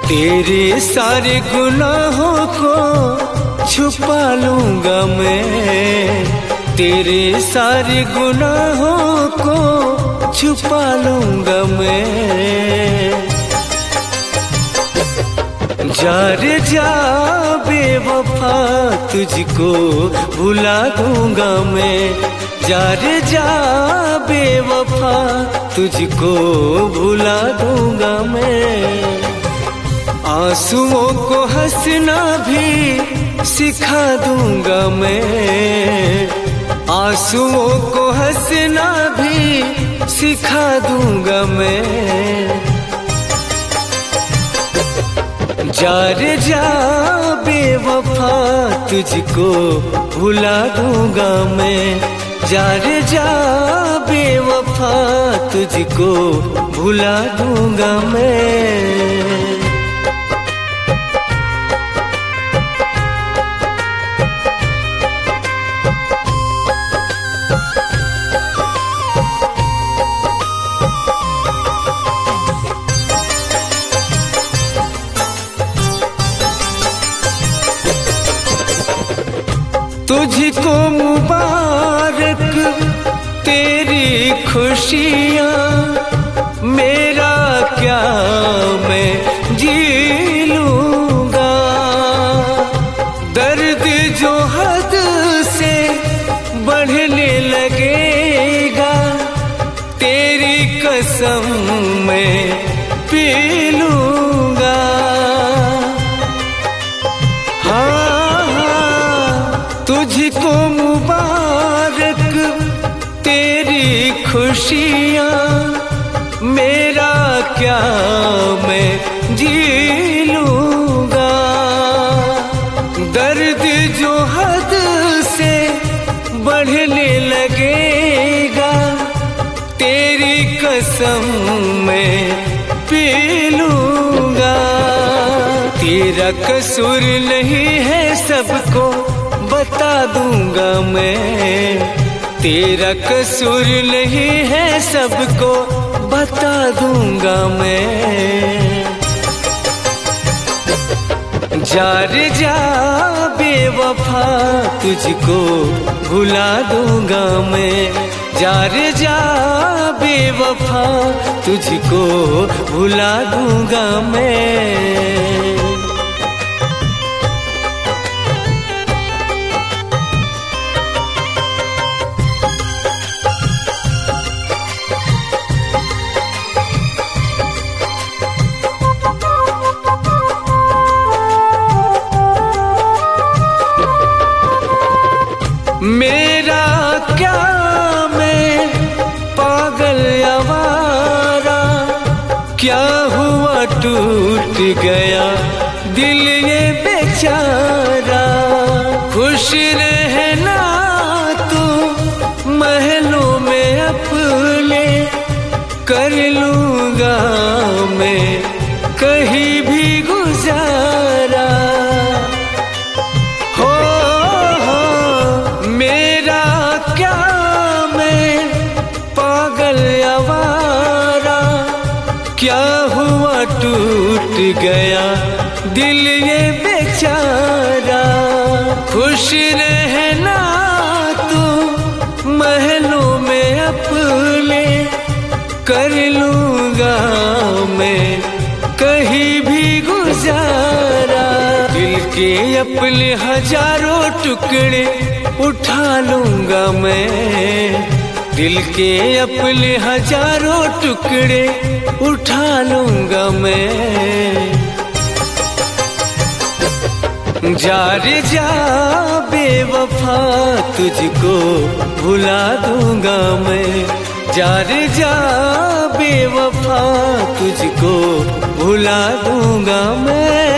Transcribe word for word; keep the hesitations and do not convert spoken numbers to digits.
तेरे सारे गुनाहों को छुपा लूंगा मैं, तेरे सारे गुनाहों को छुपा लूंगा मैं। जा रे जा बेवफा तुझको भुला दूंगा मैं, जा रे जा बेवफा तुझको भुला दूंगा मैं। आंसुओं को हंसना भी सिखा दूंगा मैं, आंसुओं को हंसना भी सिखा दूंगा मैं। जा रे जा बेवफा तुझको भुला दूंगा मैं, जा रे जा बेवफा तुझको भुला दूंगा मैं। तुझको मुबारक तेरी खुशियाँ, मेरा क्या मैं जी लूँगा। दर्द जो हद से बढ़ने लगेगा, तेरी कसम मैं पी लूँगा। तुझको मुबारक तेरी खुशियाँ, मेरा क्या मैं जी लूँगा। दर्द जो हद से बढ़ने लगेगा, तेरी कसम मैं पी लूँगा। तेरा कसूर नहीं है सबको बता दूंगा मैं, तेरा कसूर नहीं है सबको बता दूंगा मैं। जा रे जा बेवफा तुझको भुला दूंगा मैं, जा रे जा बेवफा तुझको भुला दूंगा मैं। मेरा क्या मैं पागल आवारा, क्या हुआ टूट गया दिल ये बेचारा। खुश रहना तू महलों में अपने, कर लूँगा मैं कहीं भी गुजारा। क्या हुआ टूट गया दिल ये बेचारा। खुश रहना तू महलों में अपने, कर लूँगा मैं कहीं भी गुजारा। दिल के अपने हजारों टुकड़े उठा लूँगा मैं, दिल के अपने हजारों टुकड़े उठा लूँगा मैं। जा रे जा बेवफा तुझको भुला दूंगा मैं, जा रे जा बेवफा तुझको भुला दूंगा मैं।